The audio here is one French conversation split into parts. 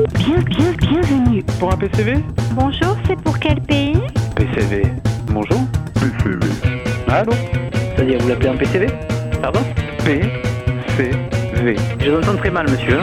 Bienvenue. Pour un PCV ? Bonjour, c'est pour quel pays? PCV. Bonjour ? PCV. Allô ? C'est-à-dire, vous l'appelez un PCV? Pardon? PCV. Je vous entends très mal, monsieur.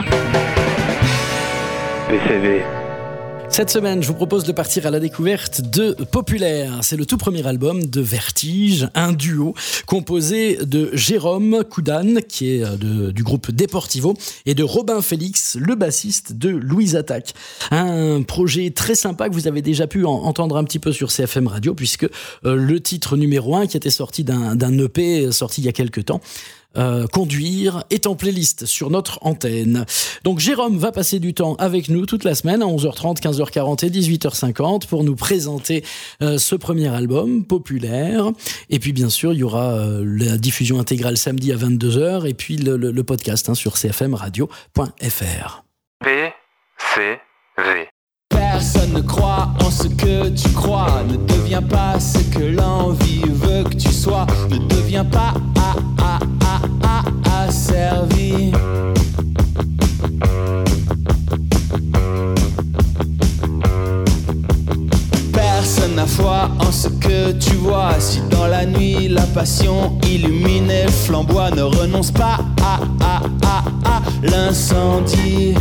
PCV. Cette semaine, je vous propose de partir à la découverte de Populaire. C'est le tout premier album de Vertige, un duo composé de Jérôme Koudane, qui est du groupe Deportivo, et de Robin Félix, le bassiste de Louise Attaque. Un projet très sympa que vous avez déjà pu entendre un petit peu sur CFM Radio, puisque le titre numéro 1, qui était sorti d'un EP sorti il y a quelques temps, Conduire est en playlist sur notre antenne. Donc Jérôme va passer du temps avec nous toute la semaine à 11h30, 15h40 et 18h50 pour nous présenter ce premier album Populaire. Et puis bien sûr il y aura la diffusion intégrale samedi à 22h et puis le podcast sur cfmradio.fr. PCV. Personne ne croit en ce que tu crois. Ne deviens pas ce que l'envie veut que tu sois. Ne deviens pas asservi. Personne n'a foi en ce que tu vois. Si dans la nuit la passion illumine et flamboie, ne renonce pas à l'incendie.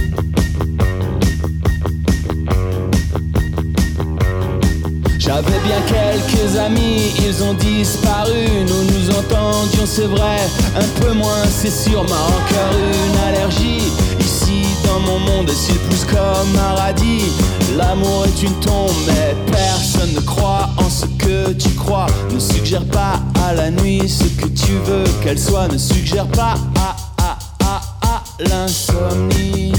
J'avais bien quelques amis, ils ont disparu. Nous nous entendions, c'est vrai, un peu moins, c'est sûr. Ma rancœur, une allergie. Ici, dans mon monde, s'il pousse comme un radis. L'amour est une tombe, mais personne ne croit en ce que tu crois. Ne suggère pas à la nuit ce que tu veux qu'elle soit. Ne suggère pas à l'insomnie.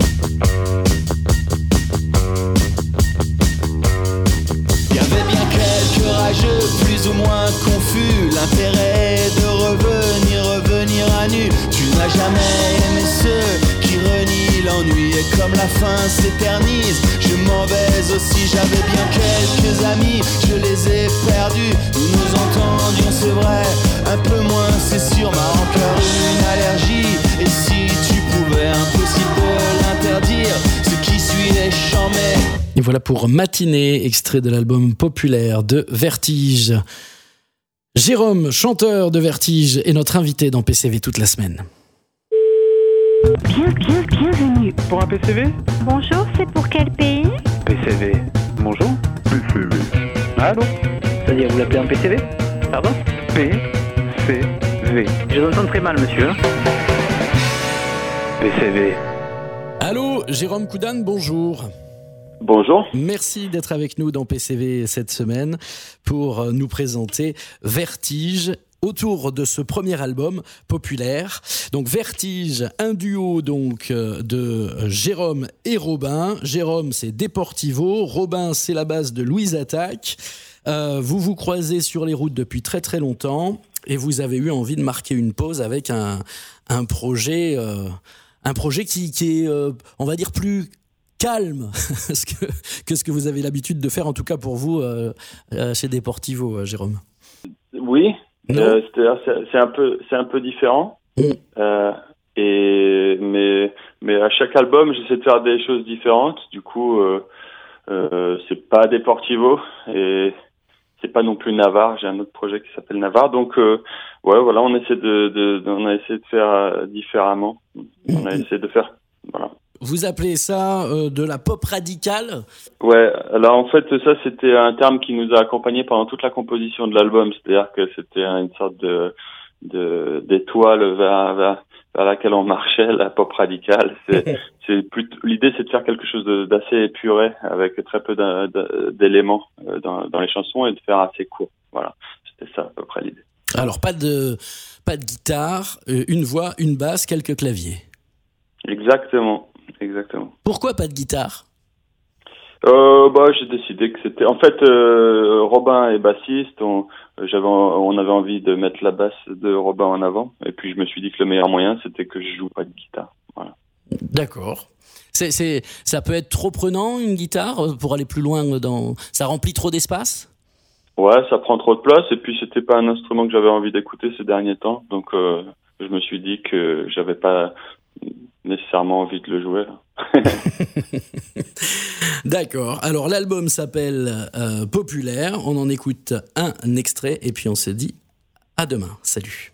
Plus ou moins confus, l'intérêt de revenir à nu. Tu n'as jamais aimé ceux qui renient l'ennui. Et comme la fin s'éternise, je m'en vais aussi. J'avais bien quelques amis, je les ai perdus. Nous nous entendions, c'est vrai, un peu moins, c'est sûr. Ma rancœur, une allergie. Et si tu pouvais, impossible de l'interdire. Ce qui suit les chants, mais... Et voilà pour Matinée, extrait de l'album Populaire de Vertige. Jérôme, chanteur de Vertige, est notre invité dans PCV toute la semaine. Bienvenue. Pour un PCV ? Bonjour, c'est pour quel pays? PCV. Bonjour ? PCV. Allô ? C'est-à-dire, vous l'appelez un PCV? Pardon? PCV. Je vous entends très mal, monsieur. PCV. Allô, Jérôme Koudane, bonjour. Bonjour. Merci d'être avec nous dans PCV cette semaine pour nous présenter Vertige autour de ce premier album Populaire. Donc Vertige, un duo donc de Jérôme et Robin. Jérôme, c'est Deportivo, Robin, c'est la base de Louise Attaque. Vous vous croisez sur les routes depuis très très longtemps et vous avez eu envie de marquer une pause avec un projet qui est on va dire plus calme que ce que vous avez l'habitude de faire, en tout cas pour vous chez Deportivo, Jérôme. Oui, c'est-à-dire c'est un peu différent. Mais à chaque album, j'essaie de faire des choses différentes. Du coup, c'est pas Deportivo et c'est pas non plus Navarre. J'ai un autre projet qui s'appelle Navarre. Donc, voilà, on a essayé de faire différemment. On a essayé de faire, voilà. Vous appelez ça de la pop radicale ? Ouais, alors en fait ça c'était un terme qui nous a accompagnés pendant toute la composition de l'album, c'est-à-dire que c'était une sorte d'étoile vers laquelle on marchait, la pop radicale. L'idée c'est de faire quelque chose d'assez épuré avec très peu d'éléments dans les chansons et de faire assez court. Voilà, c'était ça à peu près l'idée. Alors pas de guitare, une voix, une basse, quelques claviers. Exactement. Pourquoi pas de guitare ? J'ai décidé que c'était... En fait, Robin est bassiste. On avait envie de mettre la basse de Robin en avant. Et puis, je me suis dit que le meilleur moyen, c'était que je joue pas de guitare. Voilà. D'accord. Ça peut être trop prenant, une guitare, pour aller plus loin ça remplit trop d'espace ? Ouais, ça prend trop de place. Et puis, c'était pas un instrument que j'avais envie d'écouter ces derniers temps. Donc, je me suis dit que j'avais pas nécessairement envie de le jouer là. D'accord. Alors l'album s'appelle Populaire. On en écoute un extrait et puis on se dit à demain. Salut.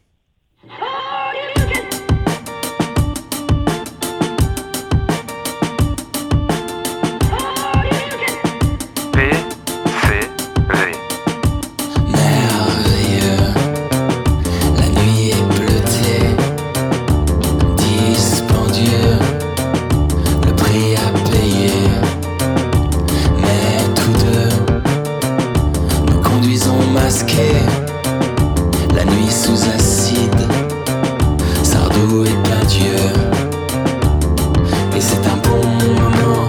La nuit sous acide, Sardou et peinture. Et c'est un bon moment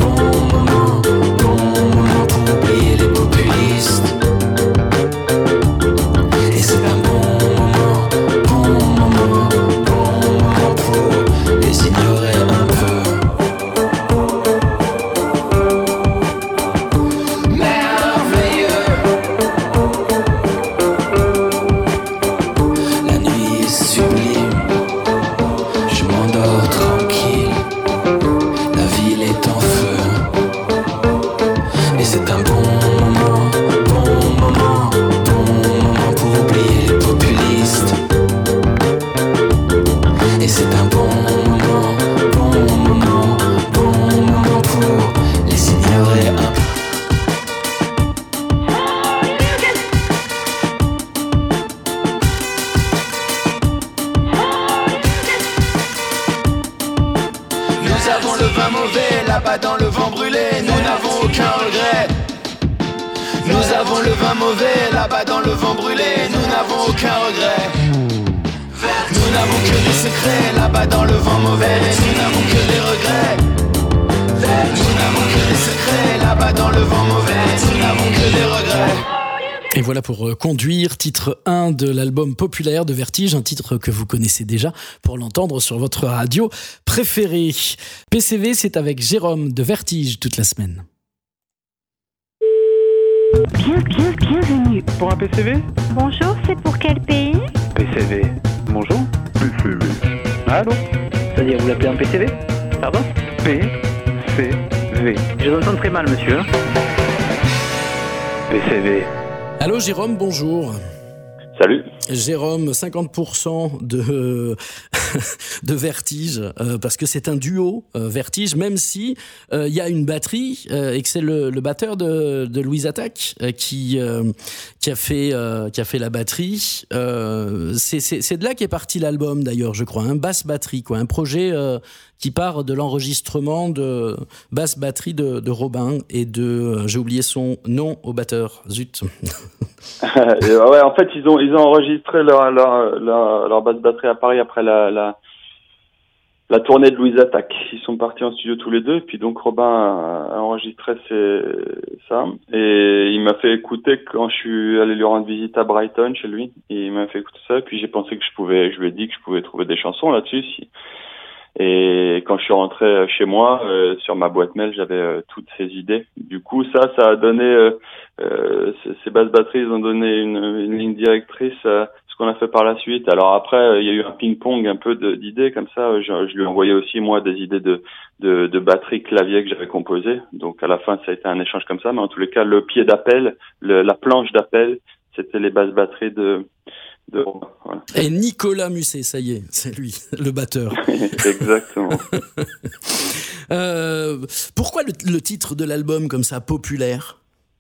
pour oublier les populistes. Et c'est un bon moment pour les ignorer un peu. Nous avons le vin mauvais, là-bas dans le vent brûlé, nous n'avons aucun regret. Nous avons le vin mauvais, là-bas dans le vent brûlé, nous n'avons aucun regret. Nous n'avons que des secrets, là-bas dans le vent mauvais, nous n'avons que des regrets. Nous n'avons que des secrets, là-bas dans le vent mauvais, nous n'avons que des regrets. Et voilà pour Conduire, titre 1 de l'album Populaire de Vertige, un titre que vous connaissez déjà pour l'entendre sur votre radio préférée. PCV, c'est avec Jérôme de Vertige toute la semaine. Bienvenue. Pour un PCV? Bonjour, c'est pour quel pays? PCV. Bonjour. PCV. Allô? C'est-à-dire, vous l'appelez un PCV? Pardon? PCV. Je vous entends très mal, monsieur. PCV. Allô Jérôme, bonjour. Salut. Jérôme, 50% de Vertige, parce que c'est un duo Vertige, même si il y a une batterie et que c'est le batteur de Louise Attaque qui a fait la batterie. C'est de là qu'est parti l'album d'ailleurs, je crois, basse batterie, quoi, un projet qui part de l'enregistrement de basse batterie de Robin et j'ai oublié son nom au batteur, zut. Ouais, en fait, ils ont enregistré leur basse batterie à Paris après la tournée de Louise Attaque. Ils sont partis en studio tous les deux, et puis donc Robin a enregistré ça. Et il m'a fait écouter quand je suis allé lui rendre visite à Brighton chez lui. Et il m'a fait écouter ça, et puis j'ai pensé que je lui ai dit que je pouvais trouver des chansons là-dessus. Et quand je suis rentré chez moi, sur ma boîte mail, j'avais toutes ces idées. Du coup, ça a donné, ces basses batteries, ils ont donné une ligne directrice à ce qu'on a fait par la suite. Alors après, il y a eu un ping-pong un peu d'idées comme ça. Je lui ai envoyé aussi, moi, des idées de batterie clavier que j'avais composées. Donc à la fin, ça a été un échange comme ça. Mais en tous les cas, le pied d'appel, la planche d'appel, c'était les basses batteries de voilà. Et Nicolas Musset, ça y est, c'est lui, le batteur. Exactement. Pourquoi le titre de l'album comme ça, Populaire?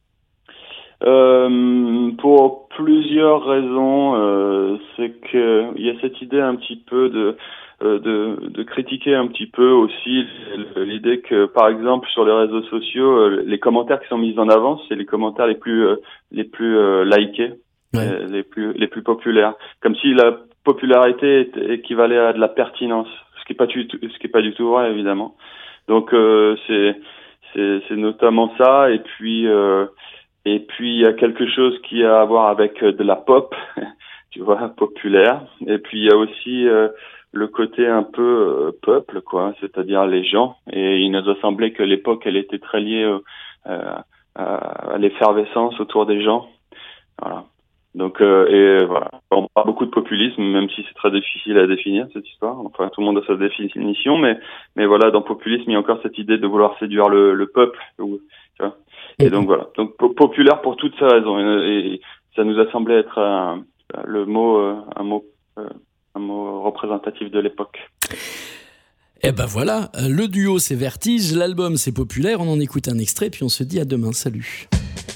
Pour plusieurs raisons. C'est que il y a cette idée un petit peu de critiquer un petit peu aussi l'idée que, par exemple, sur les réseaux sociaux, les commentaires qui sont mis en avant, c'est les commentaires les plus likés. Ouais. Les plus populaires, comme si la popularité équivalait à de la pertinence, ce qui est pas du tout vrai, évidemment. Donc c'est notamment ça, et puis il y a quelque chose qui a à voir avec de la pop, tu vois, populaire. Et puis il y a aussi le côté un peu peuple, quoi, c'est-à-dire les gens. Et il nous a semblé que l'époque, elle était très liée à l'effervescence autour des gens. Voilà. Donc et voilà, on parle beaucoup de populisme, même si c'est très difficile à définir cette histoire. Enfin, tout le monde a sa définition, mais voilà, dans populisme, il y a encore cette idée de vouloir séduire le peuple. Tu vois. Et donc voilà, donc populaire pour toutes ces raisons. Et ça nous a semblé être un mot représentatif de l'époque. Et ben voilà, le duo c'est Vertige, l'album c'est Populaire. On en écoute un extrait, puis on se dit à demain. Salut.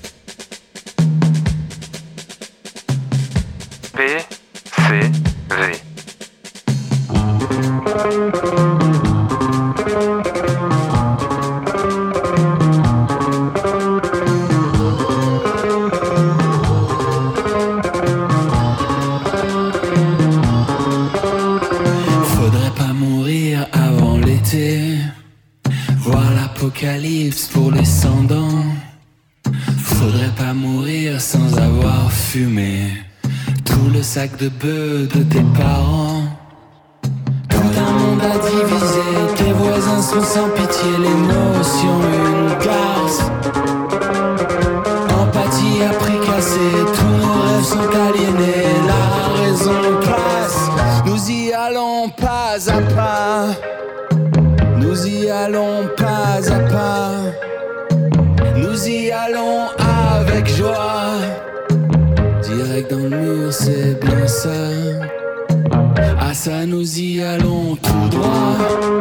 PCV. Faudrait pas mourir avant l'été, voir l'apocalypse pour les sans-dents. Faudrait pas mourir sans avoir fumé tout le sac de bœufs de tes parents. Tout un monde à diviser, tes voisins sont sans pitié, l'émotion une garce. Empathie à prix cassé, tous nos rêves sont aliénés, la raison passe. Nous y allons pas à pas, nous y allons pas à pas, nous y allons avec joie. Direct dans le mur, c'est bien ça. Ah ça, nous y allons tout droit.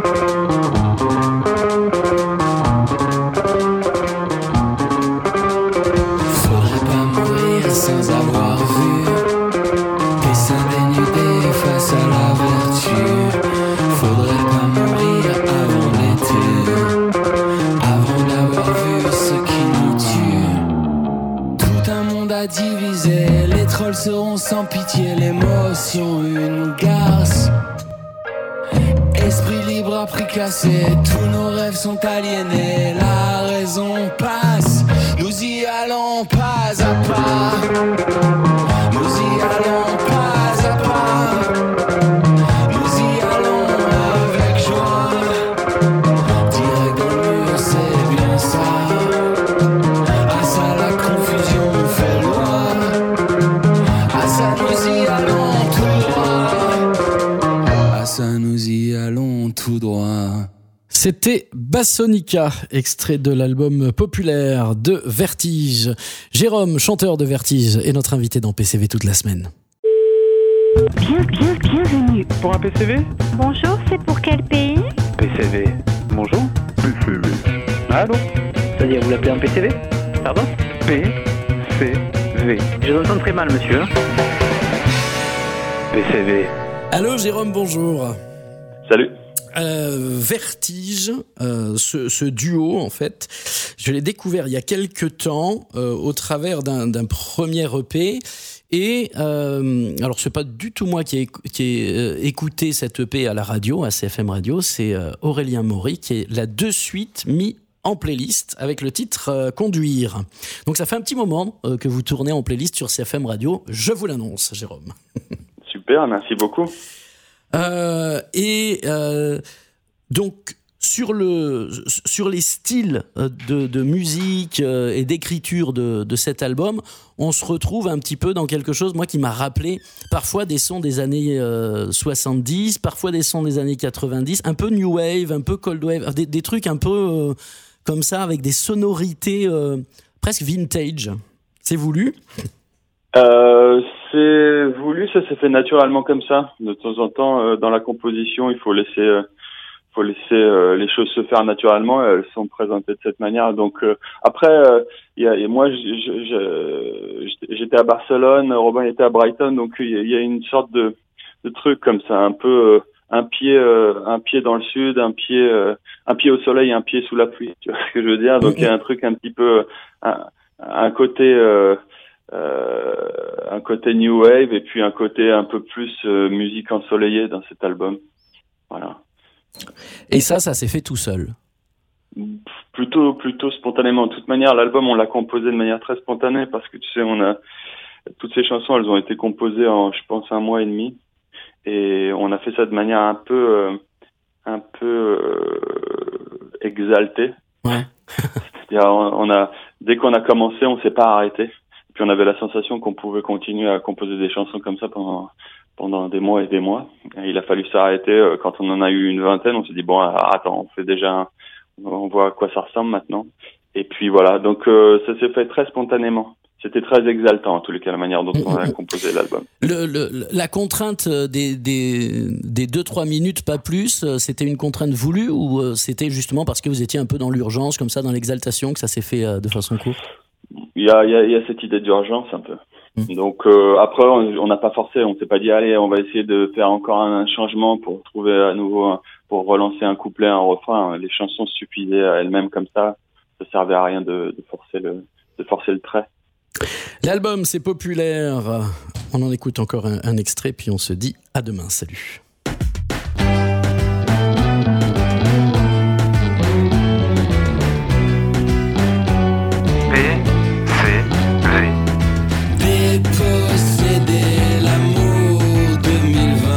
Faudrait pas mourir sans avoir vu tes seins dénudés face à la vertu. Faudrait pas mourir avant l'été, avant d'avoir vu ce qui nous tue. Tout un monde à diviser, les trolls seront sans pitié, l'émotion une garce. Esprit libre à prix cassé, tous nos rêves sont aliénés, la raison passe. Nous y allons pas à pas, nous y allons pas à pas, nous y allons avec joie. Direct dans le mur, c'est bien ça. Ah ça, la confusion fait loi. Ah ça, nous y allons tout droit. Ah ça, nous y allons tout droit. C'était Bassonica, extrait de l'album Populaire de Vertige. Jérôme, chanteur de Vertige, est notre invité dans PCV toute la semaine. Bienvenue. Pour un PCV? Bonjour, c'est pour quel pays? PCV. Bonjour. PCV. Allô? C'est-à-dire, vous l'appelez un PCV? Pardon? PCV. Je vous entends très mal, monsieur. PCV. Allô Jérôme, bonjour. Salut. Vertige, ce duo en fait, je l'ai découvert il y a quelques temps au travers d'un premier EP. Et alors c'est pas du tout moi qui ai écouté cette EP à la radio, à CFM Radio, c'est Aurélien Maury qui l'a de suite mis en playlist avec le titre Conduire. Donc ça fait un petit moment que vous tournez en playlist sur CFM Radio, je vous l'annonce Jérôme. Super, merci beaucoup. Donc sur les styles de musique et d'écriture de cet album, on se retrouve un petit peu dans quelque chose, moi, qui m'a rappelé parfois des sons des années 70, parfois des sons des années 90, un peu new wave, un peu cold wave, des trucs un peu comme ça, avec des sonorités presque vintage. C'est voulu ? C'est voulu, ça s'est fait naturellement comme ça. De temps en temps, dans la composition, il faut laisser les choses se faire naturellement. Elles sont présentées de cette manière. Donc après, moi, j'étais à Barcelone, Robin était à Brighton, donc il y a une sorte de truc comme ça, un peu un pied dans le sud, un pied au soleil, un pied sous la pluie. Tu vois ce que je veux dire? Donc il y a un truc un petit peu un côté new wave et puis un côté un peu plus musique ensoleillée dans cet album. Voilà. Et ça s'est fait tout seul? Plutôt spontanément. De toute manière, l'album, on l'a composé de manière très spontanée parce que tu sais, toutes ces chansons, elles ont été composées en, je pense, 1 mois et demi. Et on a fait ça de manière un peu exaltée. Ouais. C'est-à-dire, dès qu'on a commencé, on s'est pas arrêté. puis on avait la sensation qu'on pouvait continuer à composer des chansons comme ça pendant des mois et des mois. Et il a fallu s'arrêter quand on en a eu une vingtaine. On s'est dit bon, attends, on voit à quoi ça ressemble maintenant. Et puis voilà, donc ça s'est fait très spontanément. C'était très exaltant en tous les cas la manière dont on a composé l'album. La contrainte des 2-3 minutes, pas plus, c'était une contrainte voulue ou c'était justement parce que vous étiez un peu dans l'urgence, comme ça, dans l'exaltation, que ça s'est fait de façon courte? Il y a cette idée d'urgence un peu. Donc après on n'a pas forcé, on s'est pas dit allez on va essayer de faire encore un changement pour trouver à nouveau pour relancer un couplet, un refrain. Les chansons suffisaient à elles-mêmes comme ça servait à rien de forcer le trait. L'album c'est populaire, on en écoute encore un extrait puis on se dit à demain, salut. Déposséder l'amour 2020,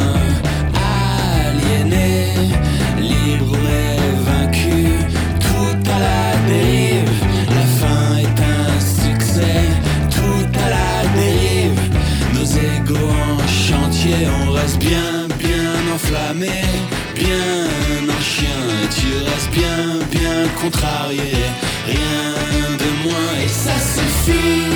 aliéné, libre et vaincu, tout à la dérive. La fin est un succès, tout à la dérive. Nos égos en chantier, on reste bien enflammé, bien en chien. Tu restes bien contrarié, rien de moins et ça suffit.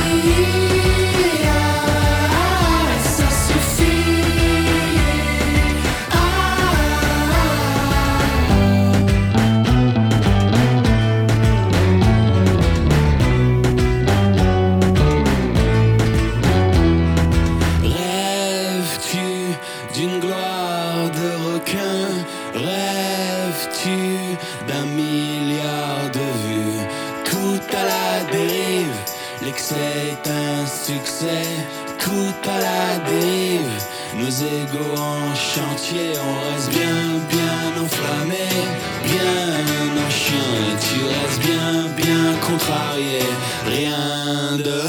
D'une gloire de requin, rêves-tu d'un milliard de vues? Tout à la dérive, l'excès est un succès, tout à la dérive. Nos égos en chantier, on reste bien enflammé, bien en chien. Tu restes bien contrarié, rien de...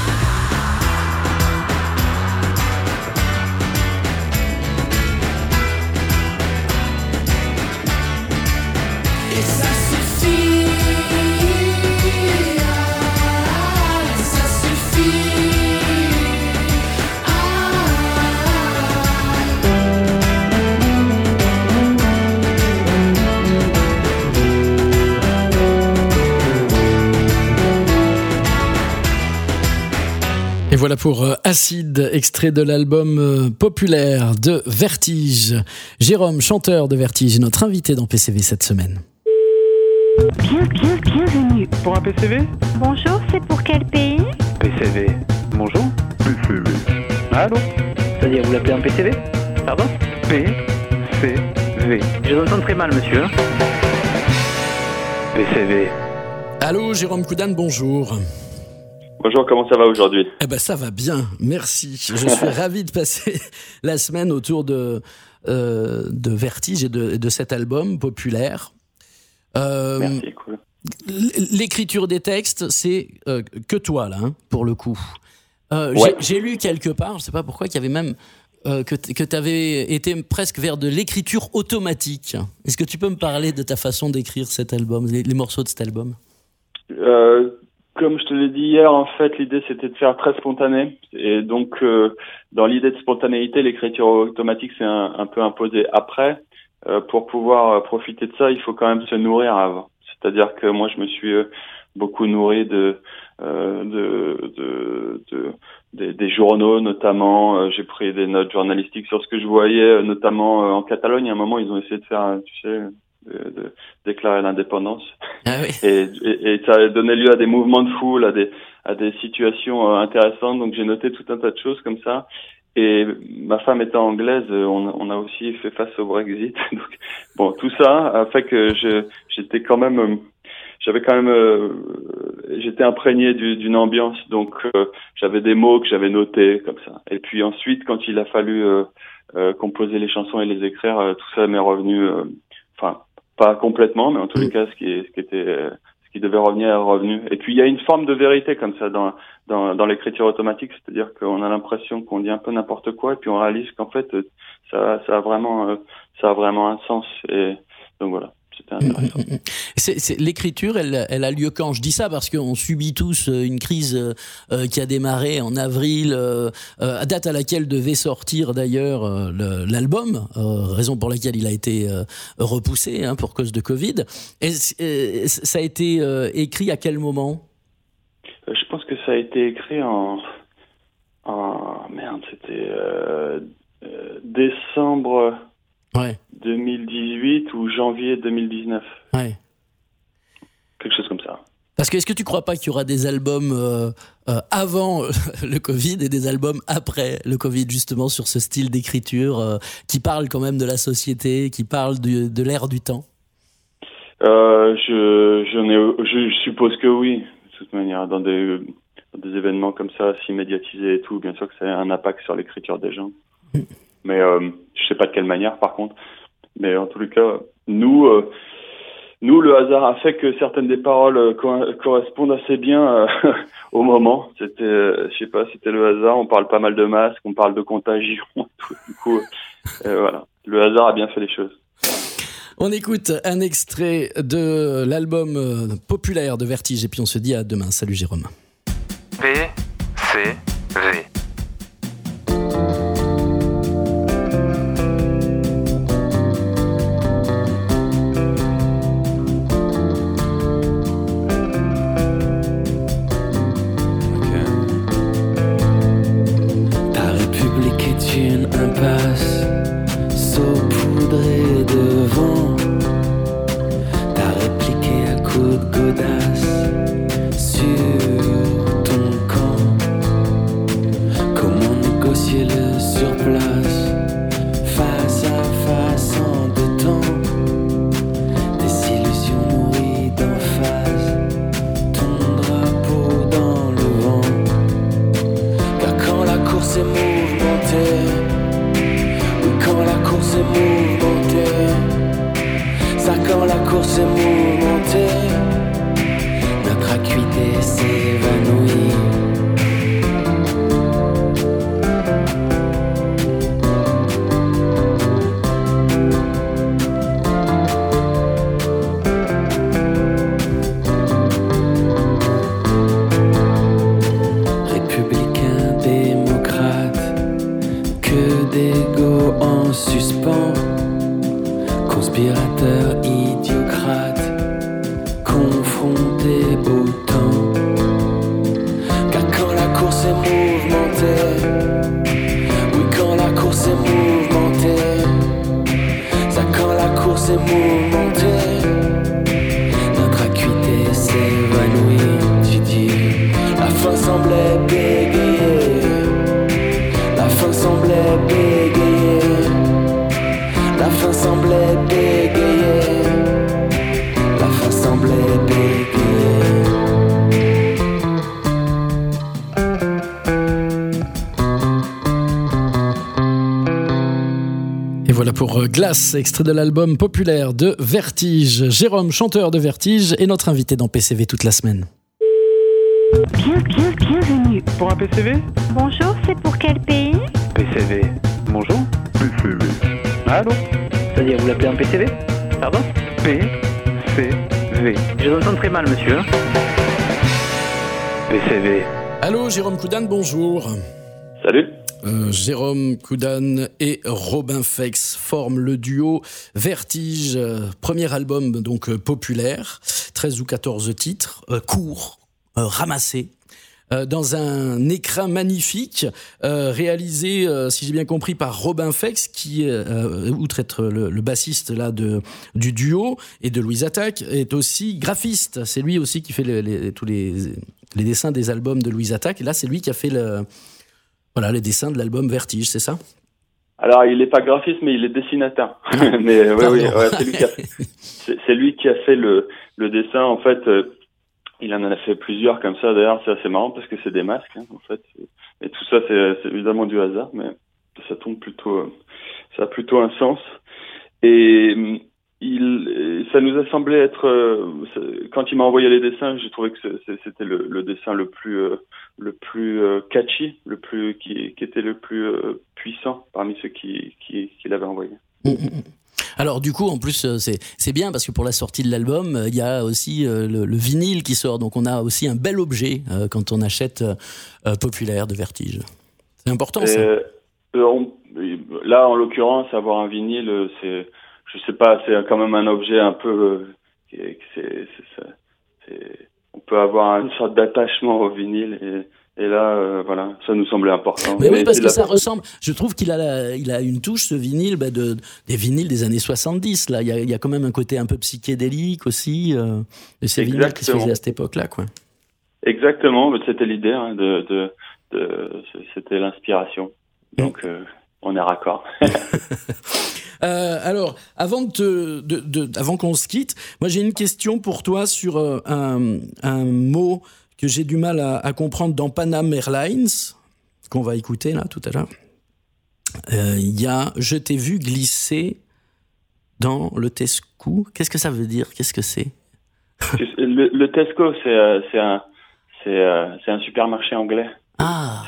Et voilà pour Acide, extrait de l'album populaire de Vertige. Jérôme, chanteur de Vertige, est notre invité dans PCV cette semaine. Bienvenue. Pour un PCV? Bonjour, c'est pour quel pays? PCV. Bonjour. PCV. Allô? C'est-à-dire, vous l'appelez un PCV? Pardon? PCV. Je vous entends très mal, monsieur. PCV. Allô, Jérôme Koudane, bonjour. Bonjour, comment ça va aujourd'hui? Eh ben ça va bien, merci. Je suis ravi de passer la semaine autour de Vertige et de cet album populaire. Merci, cool. L'écriture des textes, c'est que toi là, hein, pour le coup. Ouais. J'ai lu quelque part, je ne sais pas pourquoi, qu'il y avait même que tu avais été presque vers de l'écriture automatique. Est-ce que tu peux me parler de ta façon d'écrire cet album, les morceaux de cet album? Comme je te l'ai dit hier, en fait, l'idée c'était de faire très spontané. Et donc, dans l'idée de spontanéité, l'écriture automatique s'est un peu imposée après. Pour pouvoir profiter de ça, il faut quand même se nourrir avant. C'est-à-dire que moi, je me suis beaucoup nourri des journaux, notamment. J'ai pris des notes journalistiques sur ce que je voyais, notamment en Catalogne. À un moment, ils ont essayé de faire, tu sais, de déclarer l'indépendance. Ah oui. Et ça a donné lieu à des mouvements de foule, à des situations intéressantes. Donc j'ai noté tout un tas de choses comme ça. Et ma femme étant anglaise, on a aussi fait face au Brexit. Donc bon, tout ça a fait que j'étais imprégné d'une ambiance. Donc j'avais des mots que j'avais notés comme ça. Et puis ensuite, quand il a fallu composer les chansons et les écrire, tout ça m'est revenu. Enfin, pas complètement, mais en tous les cas, ce qui devait revenir est revenu. Et puis il y a une forme de vérité comme ça dans l'écriture automatique, c'est-à-dire qu'on a l'impression qu'on dit un peu n'importe quoi, et puis on réalise qu'en fait ça a vraiment un sens. Et donc voilà, c'était intéressant. L'écriture, elle a lieu quand ? Je dis ça parce qu'on subit tous une crise qui a démarré en avril, à date à laquelle devait sortir d'ailleurs l'album, raison pour laquelle il a été repoussé pour cause de Covid. Ça a été écrit à quel moment ? Je pense que ça a été écrit c'était décembre 2018 ou janvier 2019. Ouais. Quelque chose comme ça. Parce que est-ce que tu crois pas qu'il y aura des albums avant le Covid et des albums après le Covid, justement, sur ce style d'écriture qui parle quand même de la société, qui parle de l'ère du temps ? Je suppose que oui, de toute manière, dans des événements comme ça, si médiatisés et tout, bien sûr que ça a un impact sur l'écriture des gens. Mais je sais pas de quelle manière, par contre. Mais en tous les cas, nous, le hasard a fait que certaines des paroles correspondent assez bien au moment. C'était le hasard. On parle pas mal de masques, on parle de contagion. Tout. Du coup, voilà, le hasard a bien fait les choses. On écoute un extrait de l'album populaire de Vertige et puis on se dit à demain. Salut Jérôme. PCV. Ta République est une impasse saupoudrée de vent. T'as répliqué à coups de godasse sur ton camp. Comment négocier le surplace face à face en deux temps? Des illusions nourries d'emphase, ton drapeau dans le vent. Car quand la course est mouvementée, oui, quand la course est mouvementée, ça quand la course est mouvementée, notre acuité s'évanouit. Républicain, démocrate, que d'égo en suspens, conspirateur, idiocrate, confronté au temps. Car quand la course est mouvementée, oui, quand la course est mouvementée, ça quand la course est mouvementée, notre acuité s'évanouit. Tu dis, la fin semblait bégayer, la fin semblait bégayer, la fin semblait bégayer, la fin semblait bégayer. Et voilà pour Glace, extrait de l'album populaire de Vertige. Jérôme, chanteur de Vertige, est notre invité dans PCV toute la semaine. Bienvenue. Pour un PCV ? Bonjour, c'est pour quel pays ? PCV. Bonjour. PCV. Allô ? C'est-à-dire, vous l'appelez un PCV ? Pardon ? PCV. Je vous entends très mal, monsieur. PCV. Allô, Jérôme Coudane, bonjour. Salut. Jérôme Coudane et Robin Fex forment le duo Vertige, premier album donc populaire, 13 ou 14 titres, courts, ramassés, dans un écrin magnifique, réalisé, si j'ai bien compris, par Robin Fex, qui, outre être le bassiste là du duo et de Louise Attaque, est aussi graphiste. C'est lui aussi qui fait tous les dessins des albums de Louise Attaque. Et là, c'est lui qui a fait les dessins de l'album Vertige, c'est ça ? Alors, il n'est pas graphiste, mais il est dessinateur. Mais oui, c'est lui qui a fait le dessin. En fait, il en a fait plusieurs comme ça. D'ailleurs, c'est assez marrant parce que c'est des masques, en fait. Et tout ça, c'est évidemment du hasard, mais ça a plutôt un sens. Et ça nous a semblé être, quand il m'a envoyé les dessins, j'ai trouvé que c'était le dessin le plus catchy, qui était le plus puissant parmi ceux qu'il avait envoyés. Alors du coup, en plus, c'est bien parce que pour la sortie de l'album, il y a aussi le vinyle qui sort. Donc on a aussi un bel objet quand on achète Populaire de Vertige. C'est important ça. Là, en l'occurrence, avoir un vinyle, je sais pas, c'est quand même un objet un peu... on peut avoir une sorte d'attachement au vinyle et là, voilà, ça nous semblait important. Mais oui, parce que ça ressemble. Je trouve qu'il a une touche, ce vinyle, des vinyles des années 70. Là, il y a quand même un côté un peu psychédélique aussi de ces vinyles qui se faisaient à cette époque-là, quoi. Exactement, c'était l'idée, hein, c'était l'inspiration. Donc, on est raccord. Alors, avant qu'on se quitte, moi j'ai une question pour toi sur un mot que j'ai du mal à comprendre dans Panam Airlines, qu'on va écouter là tout à l'heure. Il y a « Je t'ai vu glisser dans le Tesco ». Qu'est-ce que ça veut dire ? Qu'est-ce que c'est ? Le Tesco, c'est un supermarché anglais. Ah.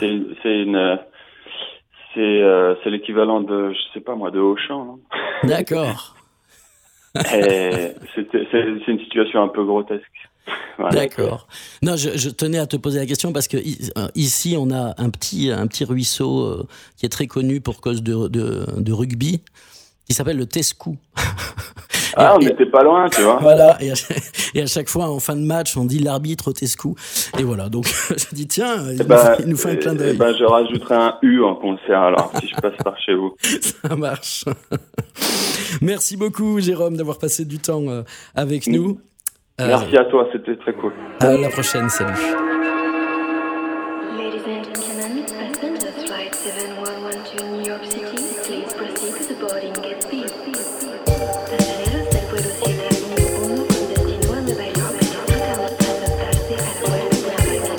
C'est l'équivalent de, je sais pas moi, de Auchan. Non ? D'accord. C'est une situation un peu grotesque. Voilà. D'accord. Non, je tenais à te poser la question parce que ici on a un petit ruisseau qui est très connu pour cause de rugby qui s'appelle le Tesco. Ah, on n'était pas loin, tu vois. Voilà, et à chaque fois, en fin de match, on dit l'arbitre au Tesco. Et voilà, donc je dis, tiens, il nous fait un clin d'œil. Je rajouterai un U en concert, alors, si je passe par chez vous. Ça marche. Merci beaucoup, Jérôme, d'avoir passé du temps avec nous. Merci à toi, c'était très cool. À la prochaine, salut. Ladies and gentlemen, passengers flight 7112 New York City, please proceed to the boarding gate B. Pasajeros del vuelo 711 con destino a Nueva York, disfrutan adaptarse a la vuelta de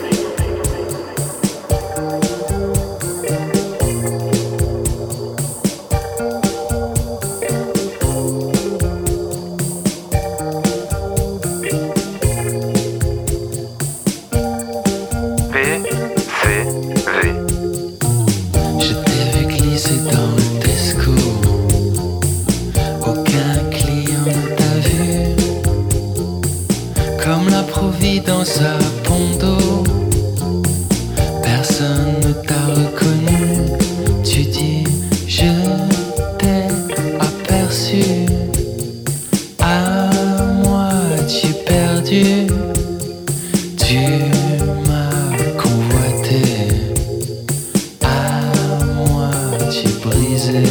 Dans sa pont d'eau, personne ne t'a reconnu. Tu dis je t'ai aperçu, à moitié perdu. Tu m'as convoité, à moitié brisé.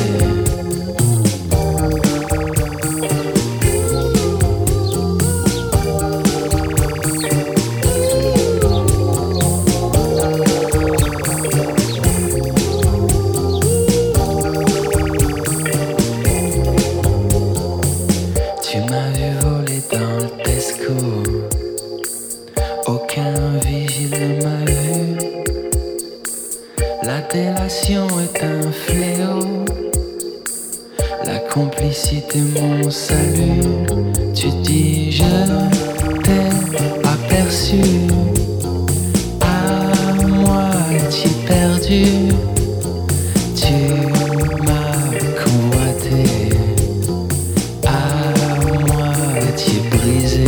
Aucun vigile ne m'a vu. La délation est un fléau. La complicité mon salut. Tu dis je t'ai aperçu, à moitié perdu. Tu m'as convoité, à moitié brisé.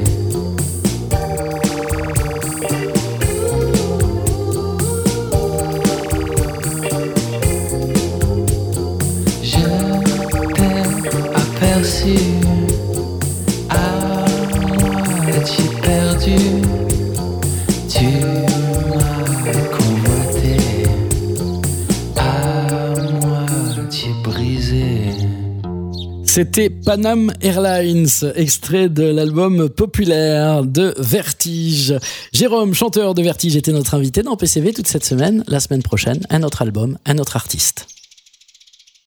À moitié perdu, tu m'as convoité, à moitié brisé. C'était Panam Airlines, extrait de l'album Populaire de Vertige. Jérôme, chanteur de Vertige, était notre invité dans PCV toute cette semaine. La semaine prochaine, un autre album, un autre artiste.